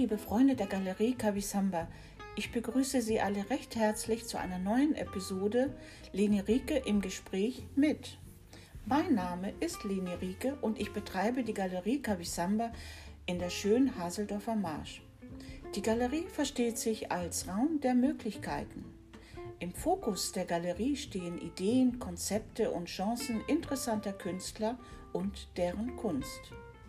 liebe Freunde der Galerie Kavisamba, ich begrüße Sie alle recht herzlich zu einer neuen Episode Leni Rieke im Gespräch mit. Mein Name ist Leni Rieke und ich betreibe die Galerie Kavisamba in der schönen Haseldorfer Marsch. Die Galerie versteht sich als Raum der Möglichkeiten. Im Fokus der Galerie stehen Ideen, Konzepte und Chancen interessanter Künstler und deren Kunst.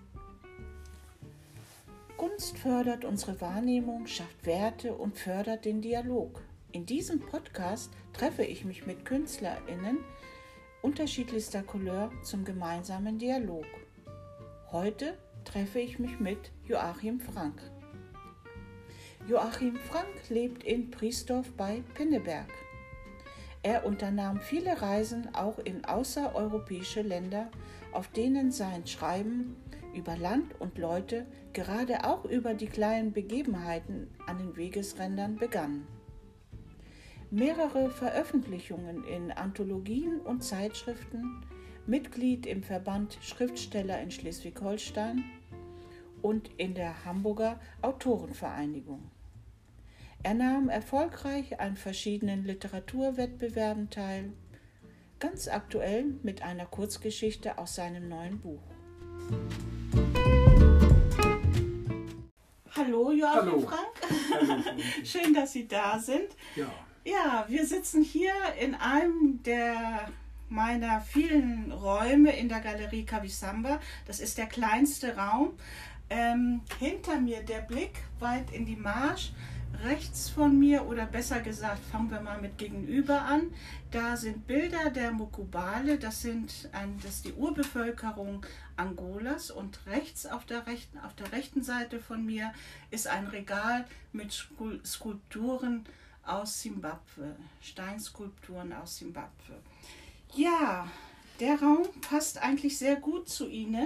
Kunst fördert unsere Wahrnehmung, schafft Werte und fördert den Dialog. In diesem Podcast treffe ich mich mit KünstlerInnen unterschiedlichster Couleur zum gemeinsamen Dialog. Heute treffe ich mich mit Joachim Frank. Joachim Frank lebt in Priesdorf bei Pinneberg. Er unternahm viele Reisen auch in außereuropäische Länder, auf denen sein Schreiben über Land und Leute, gerade auch über die kleinen Begebenheiten an den Wegesrändern begann. Mehrere Veröffentlichungen in Anthologien und Zeitschriften, Mitglied im Verband Schriftsteller in Schleswig-Holstein und in der Hamburger Autorenvereinigung. Er nahm erfolgreich an verschiedenen Literaturwettbewerben teil, ganz aktuell mit einer Kurzgeschichte aus seinem neuen Buch. Hallo Joachim Frank. Hallo. Schön, dass Sie da sind. Ja, wir sitzen hier in einem meiner vielen Räume in der Galerie Kavisamba. Das ist der kleinste Raum. Hinter mir der Blick weit in die Marsch. Rechts von mir, oder besser gesagt, fangen wir mal mit gegenüber an. Da sind Bilder der Mukubale, das ist die Urbevölkerung Angolas, und rechts auf der rechten Seite von mir ist ein Regal mit Skulpturen aus Simbabwe, Steinskulpturen aus Simbabwe. Ja, der Raum passt eigentlich sehr gut zu Ihnen.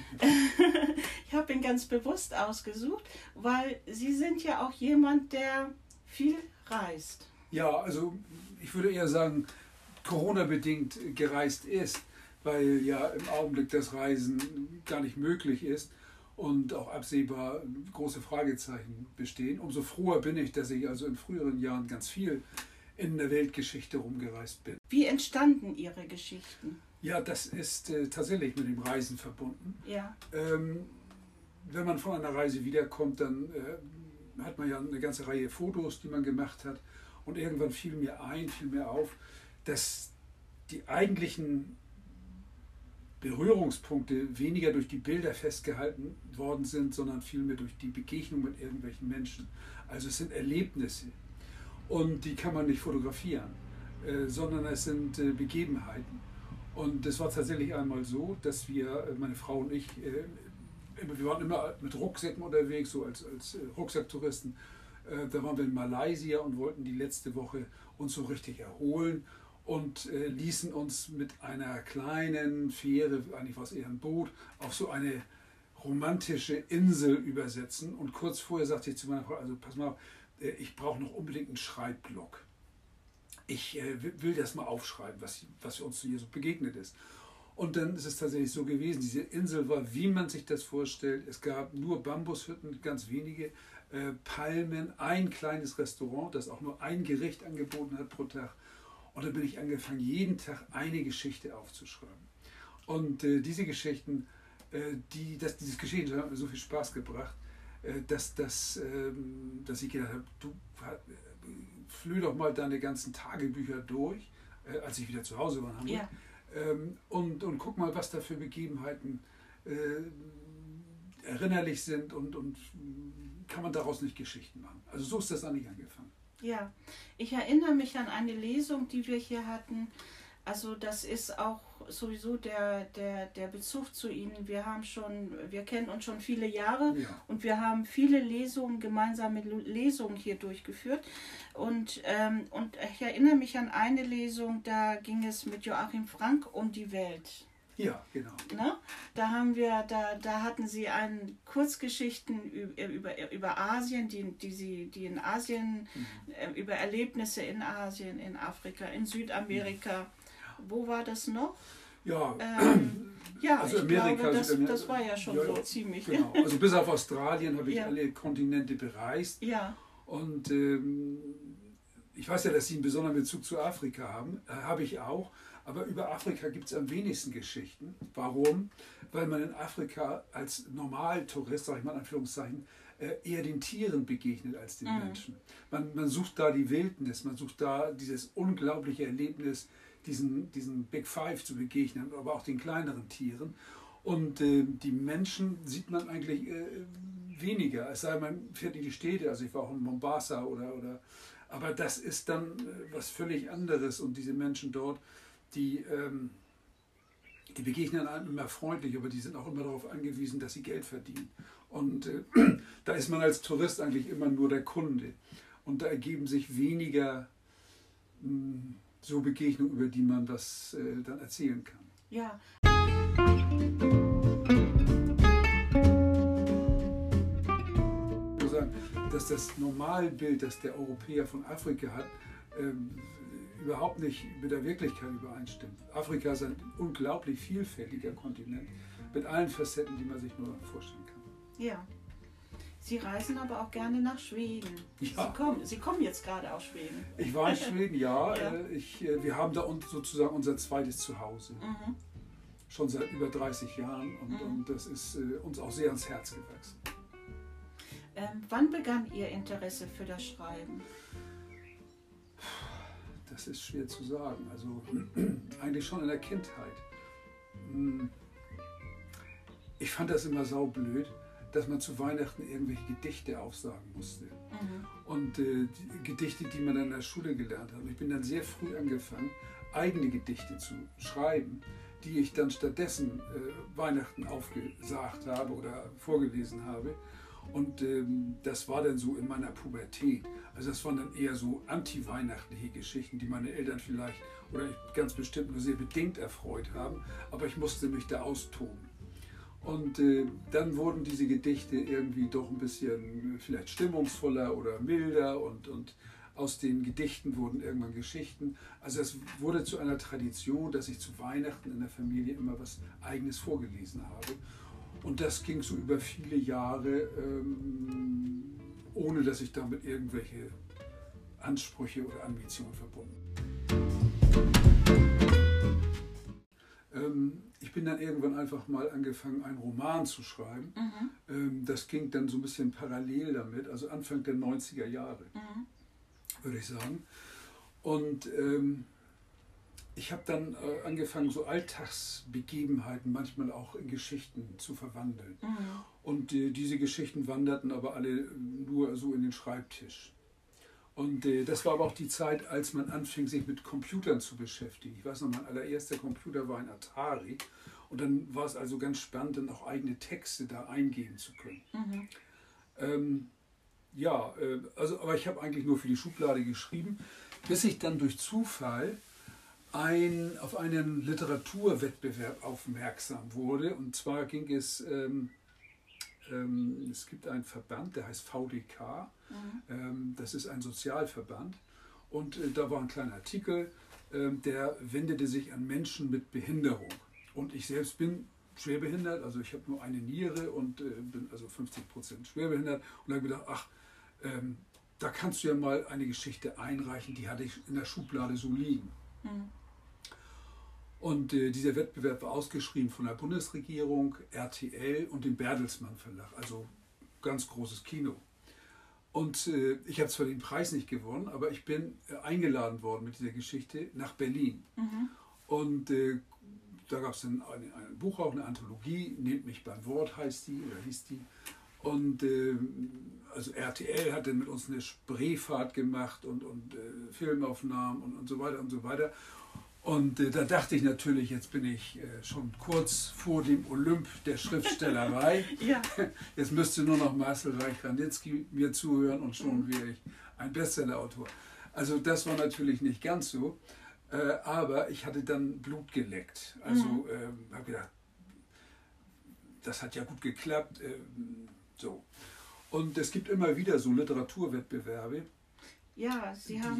Ich habe ihn ganz bewusst ausgesucht, weil Sie sind ja auch jemand, der viel reist. Ja, also ich würde eher sagen, Corona-bedingt gereist ist, weil ja im Augenblick das Reisen gar nicht möglich ist und auch absehbar große Fragezeichen bestehen. Umso froher bin ich, dass ich also in früheren Jahren ganz viel in der Weltgeschichte rumgereist bin. Wie entstanden Ihre Geschichten? Ja, das ist tatsächlich mit dem Reisen verbunden. Ja. Wenn man von einer Reise wiederkommt, dann hat man ja eine ganze Reihe Fotos, die man gemacht hat. Und irgendwann fiel mir auf, dass die eigentlichen Berührungspunkte weniger durch die Bilder festgehalten worden sind, sondern vielmehr durch die Begegnung mit irgendwelchen Menschen. Also es sind Erlebnisse und die kann man nicht fotografieren, sondern es sind Begebenheiten. Und es war tatsächlich einmal so, dass meine Frau und ich, wir waren immer mit Rucksäcken unterwegs, so als Rucksacktouristen. Da waren wir in Malaysia und wollten die letzte Woche uns so richtig erholen und ließen uns mit einer kleinen Fähre, eigentlich war es eher ein Boot, auf so eine romantische Insel übersetzen. Und kurz vorher sagte ich zu meiner Frau, also pass mal auf, ich brauche noch unbedingt einen Schreibblock. Ich will das mal aufschreiben, was uns hier so begegnet ist. Und dann ist es tatsächlich so gewesen, diese Insel war, wie man sich das vorstellt. Es gab nur Bambushütten, ganz wenige, Palmen, ein kleines Restaurant, das auch nur ein Gericht angeboten hat pro Tag. Und dann bin ich angefangen, jeden Tag eine Geschichte aufzuschreiben. Und diese Geschichten, diese Geschichten haben mir so viel Spaß gebracht, dass ich gedacht habe, du flöh doch mal deine ganzen Tagebücher durch, als ich wieder zu Hause war in Hamburg. Ja. Und guck mal, was da für Begebenheiten erinnerlich sind und kann man daraus nicht Geschichten machen. Also so ist das eigentlich angefangen. Ja, ich erinnere mich an eine Lesung, die wir hier hatten. Also das ist auch sowieso der Bezug zu Ihnen. Wir kennen uns schon viele Jahre, ja. Und wir haben viele gemeinsame Lesungen hier durchgeführt. Und ich erinnere mich an eine Lesung, da ging es mit Joachim Frank um die Welt. Ja, genau. Ne? Da hatten Sie Kurzgeschichten über Asien, die in Asien, über Erlebnisse in Asien, in Afrika, in Südamerika. Ja. Wo war das noch? Ja, ja, also ich Amerika, glaube, das war ja schon so ziemlich. Genau, also bis auf Australien habe ich alle Kontinente bereist. Ja. Und ich weiß ja, dass Sie einen besonderen Bezug zu Afrika haben. Habe ich auch. Aber über Afrika gibt es am wenigsten Geschichten. Warum? Weil man in Afrika als Normaltourist, sage ich mal in Anführungszeichen, eher den Tieren begegnet als den Menschen. Man sucht da die Wildnis, man sucht da dieses unglaubliche Erlebnis, diesen Big Five zu begegnen, aber auch den kleineren Tieren. Und die Menschen sieht man eigentlich weniger, es sei denn, man fährt in die Städte, also ich war auch in Mombasa aber das ist dann was völlig anderes und diese Menschen dort, die begegnen einem immer freundlich, aber die sind auch immer darauf angewiesen, dass sie Geld verdienen. Und da ist man als Tourist eigentlich immer nur der Kunde. Und da ergeben sich weniger so Begegnungen, über die man was dann erzählen kann. Ja. Ich muss sagen, dass das Normalbild, das der Europäer von Afrika hat, überhaupt nicht mit der Wirklichkeit übereinstimmt. Afrika ist ein unglaublich vielfältiger Kontinent mit allen Facetten, die man sich nur vorstellen kann. Ja. Sie reisen aber auch gerne nach Schweden. Ja. Sie kommen jetzt gerade aus Schweden. Ich war in Schweden, ja. Ja. Wir haben da sozusagen unser zweites Zuhause. Schon seit über 30 Jahren und das ist uns auch sehr ans Herz gewachsen. Wann begann Ihr Interesse für das Schreiben? Das ist schwer zu sagen. Also eigentlich schon in der Kindheit. Ich fand das immer saublöd, dass man zu Weihnachten irgendwelche Gedichte aufsagen musste. Und die Gedichte, die man dann in der Schule gelernt hat. Und ich bin dann sehr früh angefangen, eigene Gedichte zu schreiben, die ich dann stattdessen Weihnachten aufgesagt habe oder vorgelesen habe. Und das war dann so in meiner Pubertät. Also das waren dann eher so anti-weihnachtliche Geschichten, die meine Eltern vielleicht oder ich ganz bestimmt nur sehr bedingt erfreut haben. Aber ich musste mich da austoben. Und dann wurden diese Gedichte irgendwie doch ein bisschen vielleicht stimmungsvoller oder milder und aus den Gedichten wurden irgendwann Geschichten. Also es wurde zu einer Tradition, dass ich zu Weihnachten in der Familie immer was Eigenes vorgelesen habe. Und das ging so über viele Jahre, ohne dass ich damit irgendwelche Ansprüche oder Ambitionen verbunden. Ich bin dann irgendwann einfach mal angefangen, einen Roman zu schreiben. Das ging dann so ein bisschen parallel damit, also Anfang der 90er Jahre, würde ich sagen. Und ich habe dann angefangen, so Alltagsbegebenheiten manchmal auch in Geschichten zu verwandeln. Und diese Geschichten wanderten aber alle nur so in den Schreibtisch. Und das war aber auch die Zeit, als man anfing, sich mit Computern zu beschäftigen. Ich weiß noch, mein allererster Computer war ein Atari. Und dann war es also ganz spannend, dann auch eigene Texte da eingeben zu können. Aber ich habe eigentlich nur für die Schublade geschrieben, bis ich dann durch Zufall auf einen Literaturwettbewerb aufmerksam wurde. Und zwar ging es, es gibt einen Verband, der heißt VDK, das ist ein Sozialverband. Und da war ein kleiner Artikel, der wendete sich an Menschen mit Behinderung. Und ich selbst bin schwerbehindert, also ich habe nur eine Niere und bin also 50% schwerbehindert. Und da habe ich gedacht, ach, da kannst du ja mal eine Geschichte einreichen, die hatte ich in der Schublade so liegen. Und dieser Wettbewerb war ausgeschrieben von der Bundesregierung, RTL und dem Bertelsmann Verlag, also ganz großes Kino. Und ich habe zwar den Preis nicht gewonnen, aber ich bin eingeladen worden mit dieser Geschichte nach Berlin. Und da gab es dann ein Buch, auch eine Anthologie, Nehmt mich beim Wort hieß die. Und also RTL hat dann mit uns eine Spreefahrt gemacht und Filmaufnahmen und so weiter und so weiter. Und da dachte ich natürlich, jetzt bin ich schon kurz vor dem Olymp der Schriftstellerei. Jetzt müsste nur noch Marcel Reich-Ranitzky mir zuhören und schon wäre ich ein Bestsellerautor. Also das war natürlich nicht ganz so, aber ich hatte dann Blut geleckt. Also habe gedacht, das hat ja gut geklappt. So. Und es gibt immer wieder so Literaturwettbewerbe. Ja, Sie haben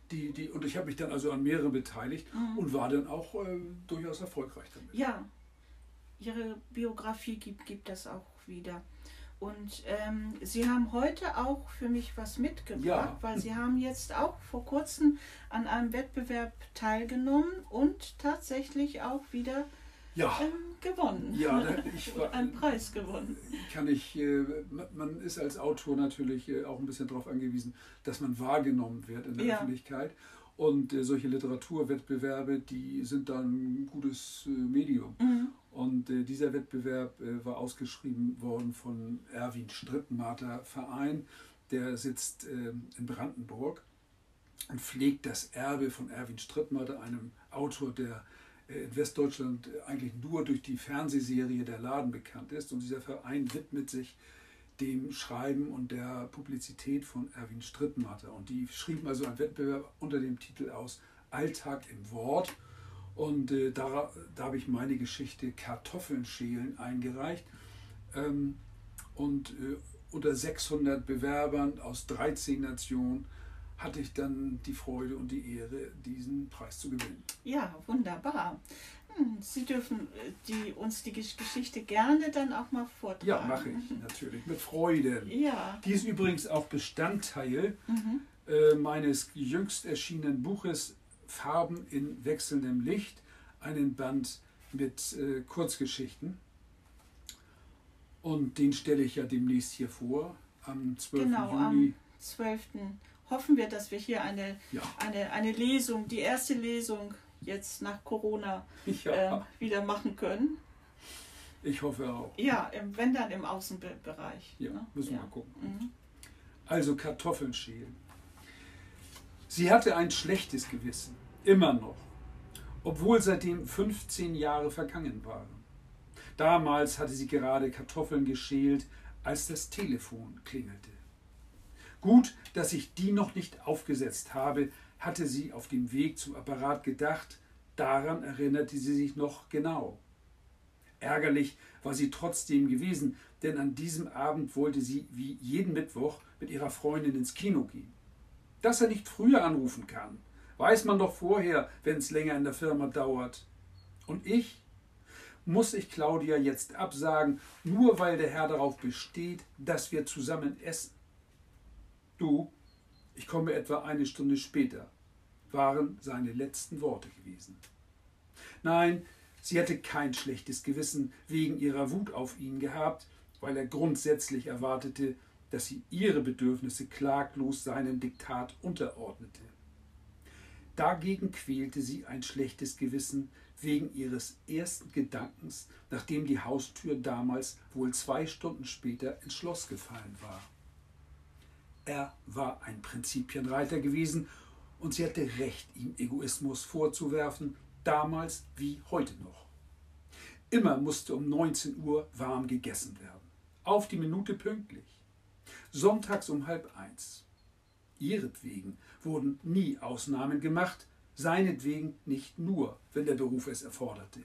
Und ich habe mich dann also an mehreren beteiligt und war dann auch durchaus erfolgreich damit. Ja, Ihre Biografie gibt das auch wieder. Und Sie haben heute auch für mich was mitgebracht, weil Sie haben jetzt auch vor kurzem an einem Wettbewerb teilgenommen und tatsächlich auch wieder gewonnen. Ja, einen Preis gewonnen. Man ist als Autor natürlich auch ein bisschen darauf angewiesen, dass man wahrgenommen wird in der Öffentlichkeit. Und solche Literaturwettbewerbe, die sind dann ein gutes Medium. Und dieser Wettbewerb war ausgeschrieben worden von Erwin Strittenmater Verein. Der sitzt in Brandenburg und pflegt das Erbe von Erwin Strittenmater, einem Autor, der in Westdeutschland eigentlich nur durch die Fernsehserie Der Laden bekannt ist. Und dieser Verein widmet sich dem Schreiben und der Publizität von Erwin Strittenmater. Und die schrieben also einen Wettbewerb unter dem Titel aus Alltag im Wort. Und da habe ich meine Geschichte Kartoffeln schälen eingereicht. Unter 600 Bewerbern aus 13 Nationen hatte ich dann die Freude und die Ehre, diesen Preis zu gewinnen. Ja, wunderbar. Sie dürfen uns die Geschichte gerne dann auch mal vortragen. Ja, mache ich natürlich, mit Freude. Ja. Die ist übrigens auch Bestandteil meines jüngst erschienenen Buches Farben in wechselndem Licht, einen Band mit Kurzgeschichten. Und den stelle ich ja demnächst hier vor, am 12. Juni. Am 12. hoffen wir, dass wir hier eine Lesung, die erste Lesung jetzt nach Corona wieder machen können. Ich hoffe auch. Ja, wenn dann im Außenbereich. Ja, müssen wir mal gucken. Also Kartoffeln schälen. Sie hatte ein schlechtes Gewissen, immer noch, obwohl seitdem 15 Jahre vergangen waren. Damals hatte sie gerade Kartoffeln geschält, als das Telefon klingelte. Gut, dass ich die noch nicht aufgesetzt habe, hatte sie auf dem Weg zum Apparat gedacht. Daran erinnerte sie sich noch genau. Ärgerlich war sie trotzdem gewesen, denn an diesem Abend wollte sie wie jeden Mittwoch mit ihrer Freundin ins Kino gehen. Dass er nicht früher anrufen kann, weiß man doch vorher, wenn es länger in der Firma dauert. Und muss ich Claudia jetzt absagen, nur weil der Herr darauf besteht, dass wir zusammen essen? Du, ich komme etwa eine Stunde später, waren seine letzten Worte gewesen. Nein, sie hatte kein schlechtes Gewissen wegen ihrer Wut auf ihn gehabt, weil er grundsätzlich erwartete, dass sie ihre Bedürfnisse klaglos seinem Diktat unterordnete. Dagegen quälte sie ein schlechtes Gewissen wegen ihres ersten Gedankens, nachdem die Haustür damals wohl 2 Stunden später ins Schloss gefallen war. Er war ein Prinzipienreiter gewesen und sie hatte recht, ihm Egoismus vorzuwerfen, damals wie heute noch. Immer musste um 19 Uhr warm gegessen werden. Auf die Minute pünktlich. Sonntags um 12:30. Ihretwegen wurden nie Ausnahmen gemacht, seinetwegen nicht nur, wenn der Beruf es erforderte.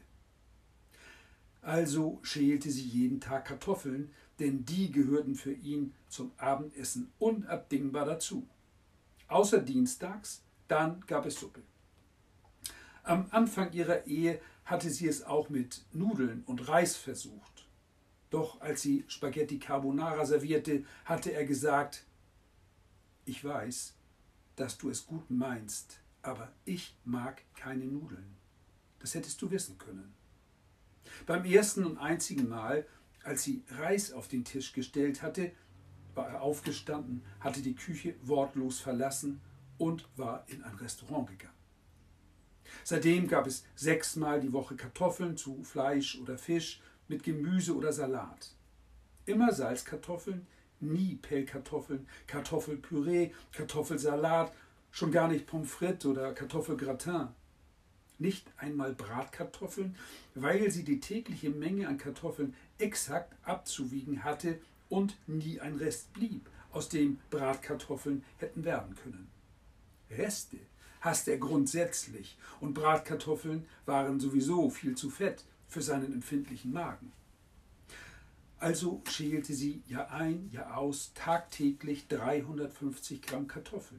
Also schälte sie jeden Tag Kartoffeln, denn die gehörten für ihn zum Abendessen unabdingbar dazu. Außer dienstags, dann gab es Suppe. Am Anfang ihrer Ehe hatte sie es auch mit Nudeln und Reis versucht. Doch als sie Spaghetti Carbonara servierte, hatte er gesagt: Ich weiß, dass du es gut meinst, aber ich mag keine Nudeln. Das hättest du wissen können. Beim ersten und einzigen Mal, als sie Reis auf den Tisch gestellt hatte, war er aufgestanden, hatte die Küche wortlos verlassen und war in ein Restaurant gegangen. Seitdem gab es 6-mal die Woche Kartoffeln zu Fleisch oder Fisch mit Gemüse oder Salat. Immer Salzkartoffeln, nie Pellkartoffeln, Kartoffelpüree, Kartoffelsalat, schon gar nicht Pommes frites oder Kartoffelgratin. Nicht einmal Bratkartoffeln, weil sie die tägliche Menge an Kartoffeln exakt abzuwiegen hatte und nie ein Rest blieb, aus dem Bratkartoffeln hätten werden können. Reste hasste er grundsätzlich und Bratkartoffeln waren sowieso viel zu fett für seinen empfindlichen Magen. Also schälte sie Jahr ein, Jahr aus tagtäglich 350 Gramm Kartoffeln.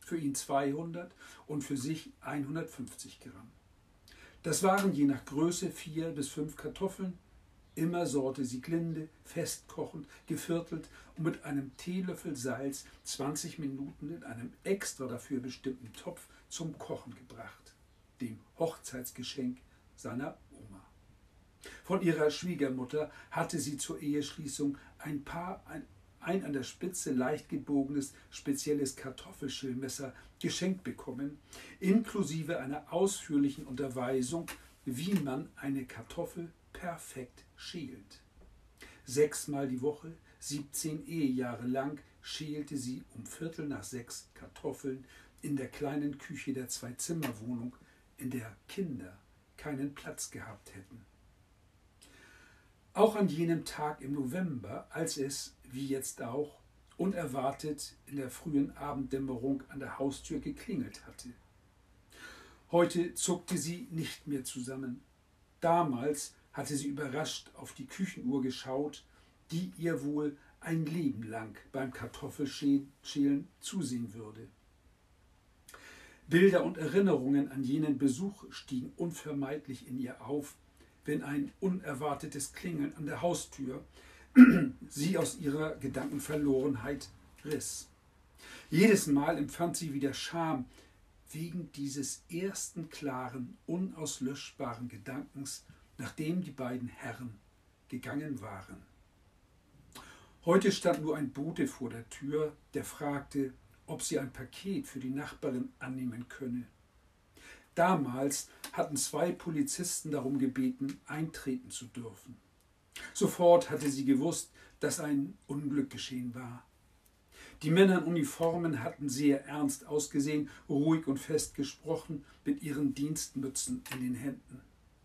für ihn 200 und für sich 150 Gramm. Das waren je nach Größe 4 bis 5 Kartoffeln, immer Sorte Sieglinde, festkochend, geviertelt und mit einem Teelöffel Salz 20 Minuten in einem extra dafür bestimmten Topf zum Kochen gebracht, dem Hochzeitsgeschenk seiner Oma. Von ihrer Schwiegermutter hatte sie zur Eheschließung ein an der Spitze leicht gebogenes, spezielles Kartoffelschälmesser geschenkt bekommen, inklusive einer ausführlichen Unterweisung, wie man eine Kartoffel perfekt schält. 6-mal die Woche, 17 Ehejahre lang, schälte sie um 5:45 Kartoffeln in der kleinen Küche der 2-Zimmer-Wohnung, in der Kinder keinen Platz gehabt hätten. Auch an jenem Tag im November, als es, wie jetzt auch, unerwartet in der frühen Abenddämmerung an der Haustür geklingelt hatte. Heute zuckte sie nicht mehr zusammen. Damals hatte sie überrascht auf die Küchenuhr geschaut, die ihr wohl ein Leben lang beim Kartoffelschälen zusehen würde. Bilder und Erinnerungen an jenen Besuch stiegen unvermeidlich in ihr auf, wenn ein unerwartetes Klingeln an der Haustür sie aus ihrer Gedankenverlorenheit riss. Jedes Mal empfand sie wieder Scham wegen dieses ersten klaren, unauslöschbaren Gedankens, nachdem die beiden Herren gegangen waren. Heute stand nur ein Bote vor der Tür, der fragte, ob sie ein Paket für die Nachbarin annehmen könne. Damals hatten 2 Polizisten darum gebeten, eintreten zu dürfen. Sofort hatte sie gewusst, dass ein Unglück geschehen war. Die Männer in Uniformen hatten sehr ernst ausgesehen, ruhig und fest gesprochen, mit ihren Dienstmützen in den Händen.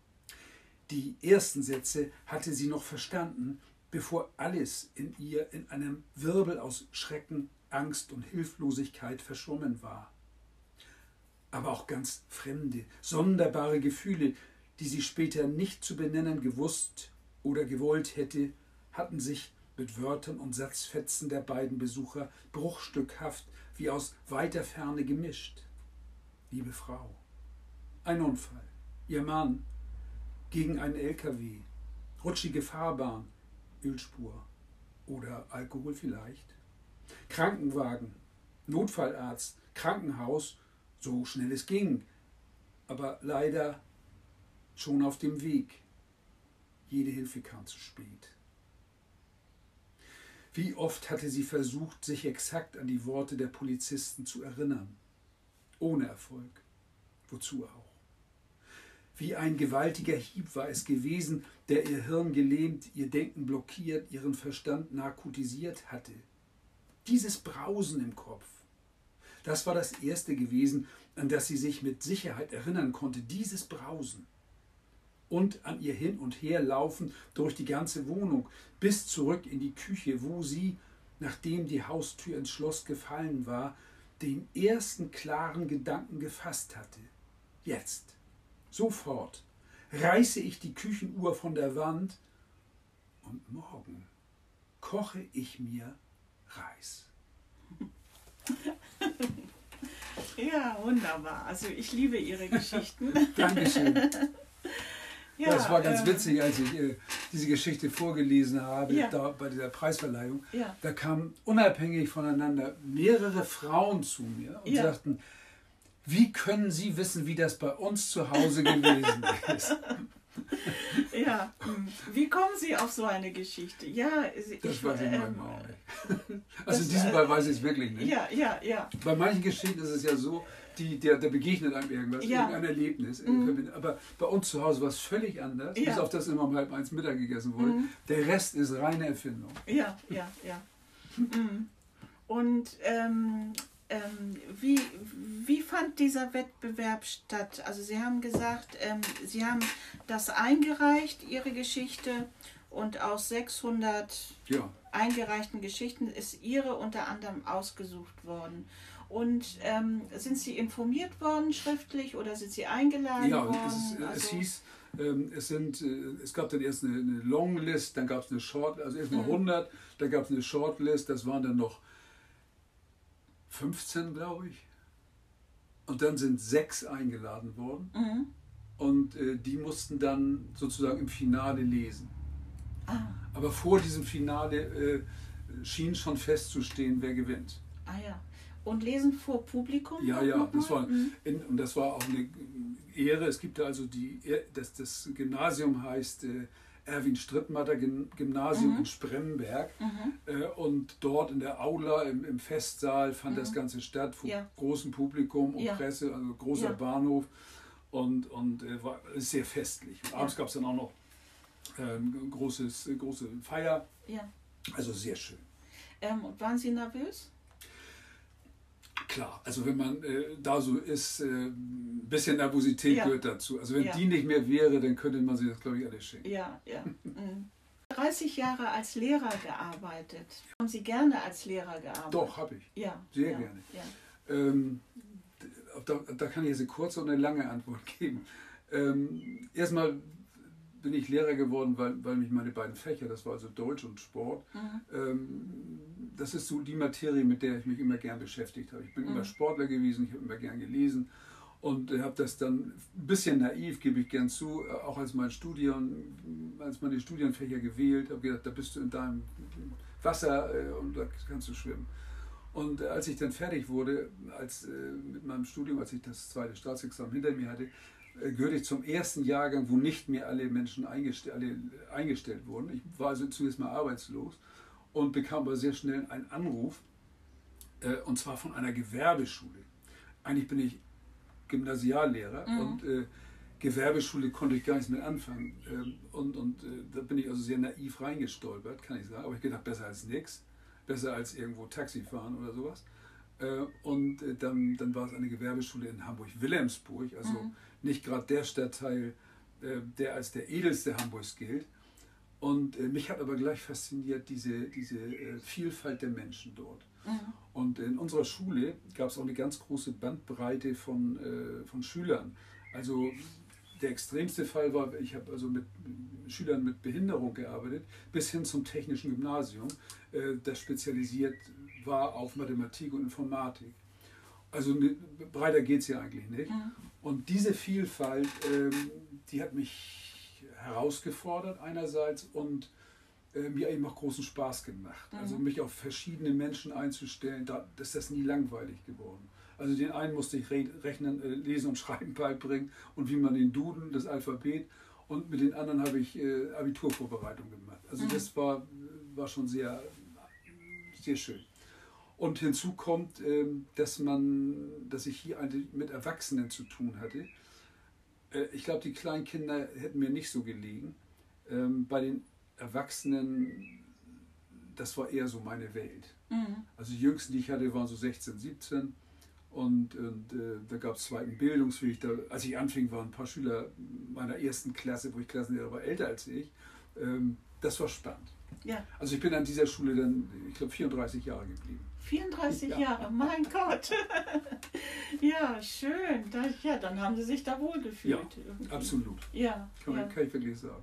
Die ersten Sätze hatte sie noch verstanden, bevor alles in ihr in einem Wirbel aus Schrecken, Angst und Hilflosigkeit verschwommen war. Aber auch ganz fremde, sonderbare Gefühle, die sie später nicht zu benennen gewusst oder gewollt hätte, hatten sich mit Wörtern und Satzfetzen der beiden Besucher bruchstückhaft wie aus weiter Ferne gemischt. Liebe Frau, ein Unfall, Ihr Mann, gegen einen LKW, rutschige Fahrbahn, Ölspur oder Alkohol vielleicht, Krankenwagen, Notfallarzt, Krankenhaus, so schnell es ging, aber leider schon auf dem Weg. Jede Hilfe kam zu spät. Wie oft hatte sie versucht, sich exakt an die Worte der Polizisten zu erinnern. Ohne Erfolg. Wozu auch? Wie ein gewaltiger Hieb war es gewesen, der ihr Hirn gelähmt, ihr Denken blockiert, ihren Verstand narkotisiert hatte. Dieses Brausen im Kopf, das war das Erste gewesen, an das sie sich mit Sicherheit erinnern konnte, dieses Brausen. Und an ihr Hin- und Herlaufen durch die ganze Wohnung, bis zurück in die Küche, wo sie, nachdem die Haustür ins Schloss gefallen war, den ersten klaren Gedanken gefasst hatte. Jetzt, sofort, reiße ich die Küchenuhr von der Wand und morgen koche ich mir Reis. Ja, wunderbar. Also ich liebe Ihre Geschichten. Dankeschön. Ja, das war ganz witzig, als ich diese Geschichte vorgelesen habe, da bei dieser Preisverleihung. Ja. Da kamen unabhängig voneinander mehrere Frauen zu mir und sagten, wie können Sie wissen, wie das bei uns zu Hause gewesen ist? Ja, wie kommen Sie auf so eine Geschichte? Ja, das weiß ich manchmal auch nicht. Also in diesem Fall weiß ich es wirklich nicht. Ja. Bei manchen Geschichten ist es ja so, der begegnet einem irgendwas, irgendein Erlebnis. Aber bei uns zu Hause war es völlig anders, bis auf das immer um 12:30 Mittag gegessen wurde. Der Rest ist reine Erfindung. Ja. Und wie fand dieser Wettbewerb statt? Also Sie haben gesagt, Sie haben das eingereicht, Ihre Geschichte, und aus 600 eingereichten Geschichten ist Ihre unter anderem ausgesucht worden. Und sind Sie informiert worden schriftlich oder sind Sie eingeladen worden? Ja, es hieß, es gab dann erst eine Longlist, dann gab es eine Short, also erst mal 100, dann gab es eine Shortlist, das waren dann noch 15, glaube ich. Und dann sind 6 eingeladen worden. Und die mussten dann sozusagen im Finale lesen. Aber vor diesem Finale schien schon festzustehen, wer gewinnt. Ja. Und lesen vor Publikum? Ja, das war auch eine Ehre. Es gibt da also das Gymnasium heißt Erwin Strittmatter Gymnasium in Spremberg. Und dort in der Aula, im Festsaal fand das Ganze statt, vor großem Publikum und Presse, also großer Bahnhof. Und war sehr festlich. Und abends gab es dann auch noch große Feier. Also sehr schön. Und waren Sie nervös? Klar, also wenn man da so ist, ein bisschen Nervosität gehört dazu. Also wenn die nicht mehr wäre, dann könnte man sich das, glaube ich, alles schenken. 30 Jahre als Lehrer gearbeitet. Haben Sie gerne als Lehrer gearbeitet? Doch, habe ich. Sehr gerne. Da kann ich jetzt eine kurze und eine lange Antwort geben. Erstmal bin ich Lehrer geworden, weil mich meine beiden Fächer, das war also Deutsch und Sport, das ist so die Materie, mit der ich mich immer gern beschäftigt habe. Ich bin immer Sportler gewesen, ich habe immer gern gelesen und habe das dann ein bisschen naiv, gebe ich gern zu, auch als meine Studienfächer gewählt, habe gedacht, da bist du in deinem Wasser und da kannst du schwimmen. Und als ich dann fertig wurde mit meinem Studium, als ich das 2. Staatsexamen hinter mir hatte, gehörte ich zum ersten Jahrgang, wo nicht mehr alle Menschen eingestellt wurden. Ich war also zunächst mal arbeitslos und bekam aber sehr schnell einen Anruf, und zwar von einer Gewerbeschule. Eigentlich bin ich Gymnasiallehrer und Gewerbeschule konnte ich gar nichts mit anfangen. Da bin ich also sehr naiv reingestolpert, kann ich sagen. Aber ich gedacht, besser als nichts, besser als irgendwo Taxi fahren oder sowas. Dann war es eine Gewerbeschule in Hamburg-Wilhelmsburg, also nicht gerade der Stadtteil, der als der edelste Hamburgs gilt. Und mich hat aber gleich fasziniert diese Vielfalt der Menschen dort. Und in unserer Schule gab es auch eine ganz große Bandbreite von Schülern. Also der extremste Fall war, ich habe also mit Schülern mit Behinderung gearbeitet, bis hin zum technischen Gymnasium, das spezialisiert war auf Mathematik und Informatik. Also breiter geht es ja eigentlich nicht. Und diese Vielfalt, die hat mich herausgefordert einerseits und mir eben auch großen Spaß gemacht. Also mich auf verschiedene Menschen einzustellen, da ist das nie langweilig geworden. Also den einen musste ich rechnen, lesen und schreiben beibringen und wie man den Duden, das Alphabet, und mit den anderen habe ich Abiturvorbereitung gemacht. Also das war schon sehr, sehr schön. Und hinzu kommt, dass ich hier mit Erwachsenen zu tun hatte. Ich glaube, die kleinen Kinder hätten mir nicht so gelegen. Bei den Erwachsenen, das war eher so meine Welt. Also die Jüngsten, die ich hatte, waren so 16, 17. Und da gab es zweiten Bildungsweg. Als ich anfing, waren ein paar Schüler meiner ersten Klasse, wo ich Klassenlehrer war, älter als ich. Das war spannend. Also ich bin an dieser Schule dann, ich glaube, 34 Jahre geblieben. 34 Jahre, mein Gott. Ja, schön. Dann haben Sie sich da wohlgefühlt. Ja, absolut. Kann ich wirklich sagen.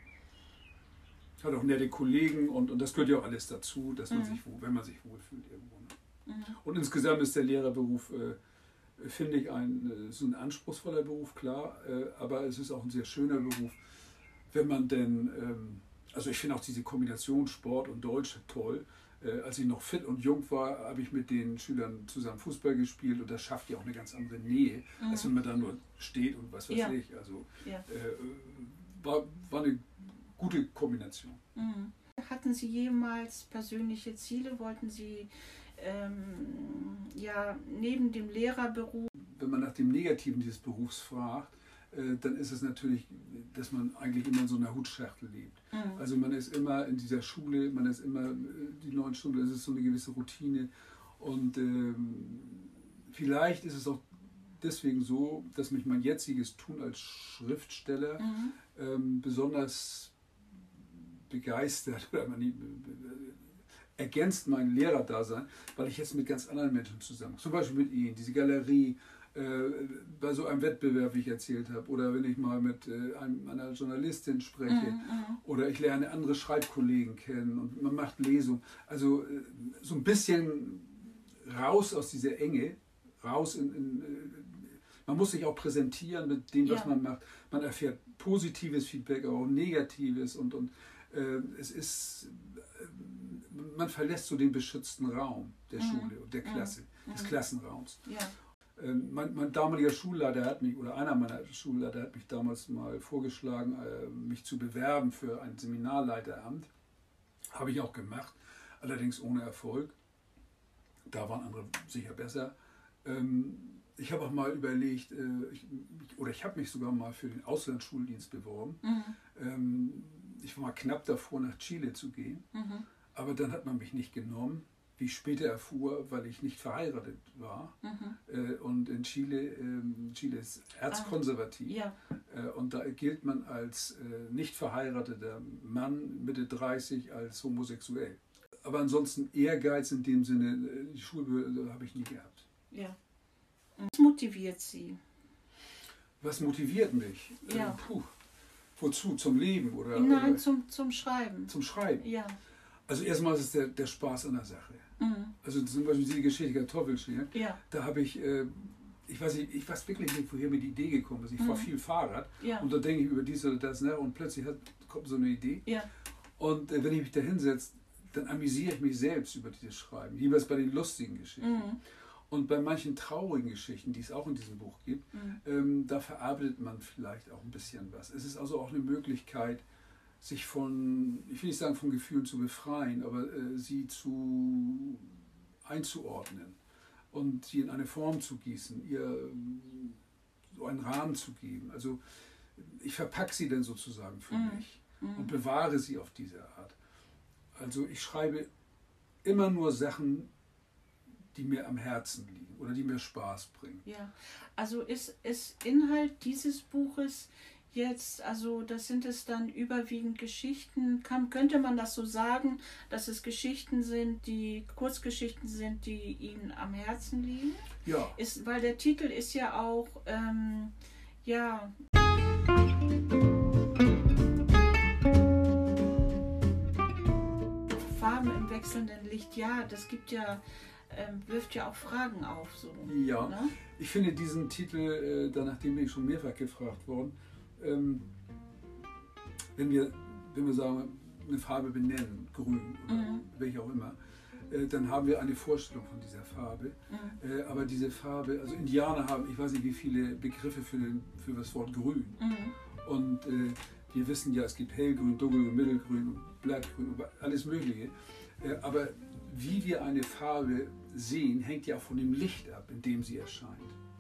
Hat auch nette Kollegen und das gehört ja auch alles dazu, dass man sich wenn man sich wohlfühlt irgendwo. Und insgesamt ist der Lehrerberuf, finde ich, so ein anspruchsvoller Beruf, klar, aber es ist auch ein sehr schöner Beruf, wenn man denn, also ich finde auch diese Kombination Sport und Deutsch toll. Als ich noch fit und jung war, habe ich mit den Schülern zusammen Fußball gespielt und das schafft ja auch eine ganz andere Nähe, als wenn man da nur steht und was weiß ich. Also war eine gute Kombination. Hatten Sie jemals persönliche Ziele? Wollten Sie neben dem Lehrerberuf? Wenn man nach dem Negativen dieses Berufs fragt, dann ist es natürlich, dass man eigentlich immer in so einer Hutschachtel lebt. Also man ist immer in dieser Schule, man ist immer die 9 Stunden, es ist so eine gewisse Routine. Und vielleicht ist es auch deswegen so, dass mich mein jetziges Tun als Schriftsteller besonders begeistert oder ergänzt mein Lehrerdasein, weil ich jetzt mit ganz anderen Menschen zusammen, zum Beispiel mit Ihnen, diese Galerie, bei so einem Wettbewerb, wie ich erzählt habe, oder wenn ich mal mit einer Journalistin spreche, oder ich lerne andere Schreibkollegen kennen und man macht Lesungen. Also so ein bisschen raus aus dieser Enge, raus man muss sich auch präsentieren mit dem, was man macht. Man erfährt positives Feedback, aber auch negatives und es ist, man verlässt so den beschützten Raum der Schule und der Klasse, des Klassenraums. Ja. Mein damaliger Schulleiter hat mich, oder einer meiner Schulleiter hat mich damals mal vorgeschlagen, mich zu bewerben für ein Seminarleiteramt. Habe ich auch gemacht, allerdings ohne Erfolg. Da waren andere sicher besser. Ich habe auch mal überlegt, ich habe mich sogar mal für den Auslandsschuldienst beworben. Ich war mal knapp davor, nach Chile zu gehen, aber dann hat man mich nicht genommen, wie ich später erfuhr, weil ich nicht verheiratet war. Und in Chile ist erzkonservativ, und da gilt man als nicht verheirateter Mann Mitte 30 als homosexuell. Aber ansonsten Ehrgeiz in dem Sinne, die Schulbehörde habe ich nie gehabt. Ja. Was motiviert Sie? Was motiviert mich? Ja. Wozu? Zum Leben? Oder, Nein, zum Schreiben. Zum Schreiben? Ja. Also erstmal ist es der Spaß an der Sache. Also zum Beispiel die Geschichte Kartoffelschälen, da habe ich weiß wirklich nicht, woher mir die Idee gekommen ist. Ich fahre viel Fahrrad und da denke ich über dies oder das nach und plötzlich kommt so eine Idee. Ja. Und wenn ich mich da hinsetze, dann amüsiere ich mich selbst über dieses Schreiben, jeweils bei den lustigen Geschichten. Und bei manchen traurigen Geschichten, die es auch in diesem Buch gibt, da verarbeitet man vielleicht auch ein bisschen was. Es ist also auch eine Möglichkeit, sich ich will nicht sagen von Gefühlen zu befreien, aber sie einzuordnen und sie in eine Form zu gießen, ihr so einen Rahmen zu geben. Also ich verpacke sie dann sozusagen für mich und bewahre sie auf diese Art. Also ich schreibe immer nur Sachen, die mir am Herzen liegen oder die mir Spaß bringen. Ja, also ist Inhalt dieses Buches jetzt, also das sind es dann überwiegend Geschichten, könnte man das so sagen, dass es Geschichten sind, Kurzgeschichten sind, die Ihnen am Herzen liegen? Ja. Weil der Titel ist ja auch, Farben im wechselnden Licht, das gibt wirft ja auch Fragen auf. So, ja, ne? Ich finde diesen Titel, nachdem bin ich schon mehrfach gefragt worden, wenn wir sagen, eine Farbe benennen, grün oder welche auch immer, dann haben wir eine Vorstellung von dieser Farbe. Aber diese Farbe, also Indianer haben, ich weiß nicht wie viele Begriffe für das Wort grün. Und wir wissen ja, es gibt hellgrün, dunkelgrün, mittelgrün, blattgrün, alles Mögliche. Aber wie wir eine Farbe sehen, hängt ja auch von dem Licht ab, in dem sie erscheint.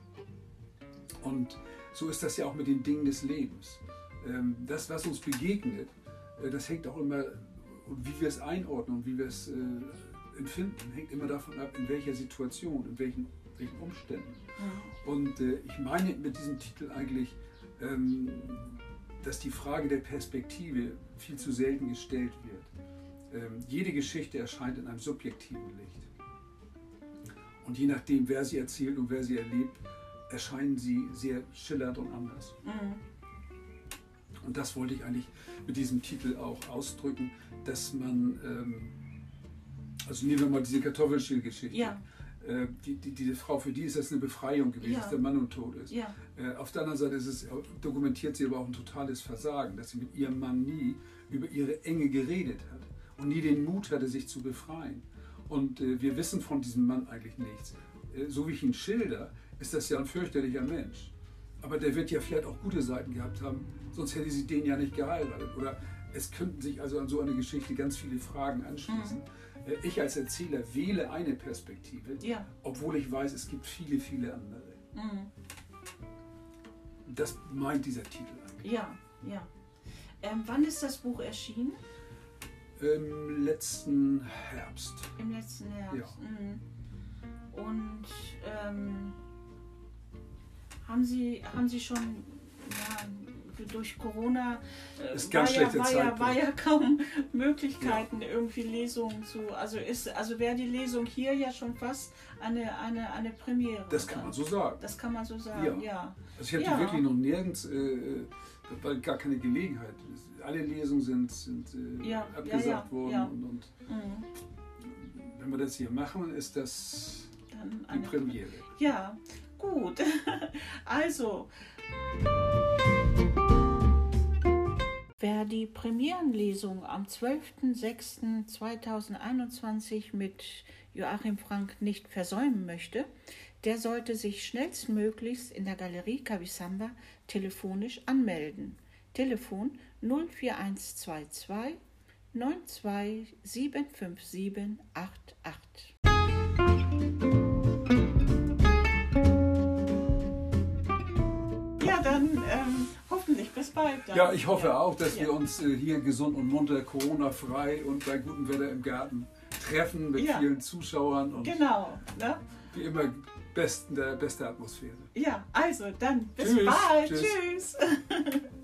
Und so ist das ja auch mit den Dingen des Lebens. Das, was uns begegnet, das hängt auch immer, wie wir es einordnen und wie wir es empfinden, hängt immer davon ab, in welcher Situation, in welchen Umständen. Und ich meine mit diesem Titel eigentlich, dass die Frage der Perspektive viel zu selten gestellt wird. Jede Geschichte erscheint in einem subjektiven Licht. Und je nachdem, wer sie erzählt und wer sie erlebt, erscheinen sie sehr schillernd und anders. Und das wollte ich eigentlich mit diesem Titel auch ausdrücken, dass man, also nehmen wir mal diese Kartoffelschälgeschichte. Diese Frau, für die ist das eine Befreiung gewesen, dass der Mann untot ist. Auf der anderen Seite dokumentiert sie aber auch ein totales Versagen, dass sie mit ihrem Mann nie über ihre Enge geredet hat und nie den Mut hatte, sich zu befreien. Und wir wissen von diesem Mann eigentlich nichts. So wie ich ihn schilder, ist das ja ein fürchterlicher Mensch. Aber der wird ja vielleicht auch gute Seiten gehabt haben, sonst hätte sie den ja nicht geheiratet. Oder es könnten sich also an so eine Geschichte ganz viele Fragen anschließen. Ich als Erzähler wähle eine Perspektive, obwohl ich weiß, es gibt viele, viele andere. Das meint dieser Titel eigentlich. Ja. Wann ist das Buch erschienen? Im letzten Herbst. Im letzten Herbst. Ja. Und haben Sie schon durch Corona war ja kaum Möglichkeiten irgendwie Lesungen zu. Also wäre die Lesung hier ja schon fast eine Premiere. Das kann man so sagen. Das kann man so sagen, ja. Also ich habe die wirklich noch nirgends, weil gar keine Gelegenheit. Alle Lesungen sind abgesagt worden und wenn wir das hier machen, ist das dann die Premiere. Ja, gut. Also, wer die Premierenlesung am 12.06.2021 mit Joachim Frank nicht versäumen möchte, der sollte sich schnellstmöglichst in der Galerie Cabisamba telefonisch anmelden. Telefon 04122 9275788. Ja, dann hoffentlich bis bald. Dann. Ja, ich hoffe auch, dass wir uns hier gesund und munter, Corona-frei und bei gutem Wetter im Garten treffen mit vielen Zuschauern. Und genau. Ne? Wie immer, beste Atmosphäre. Ja, also dann bis bald. Tschüss.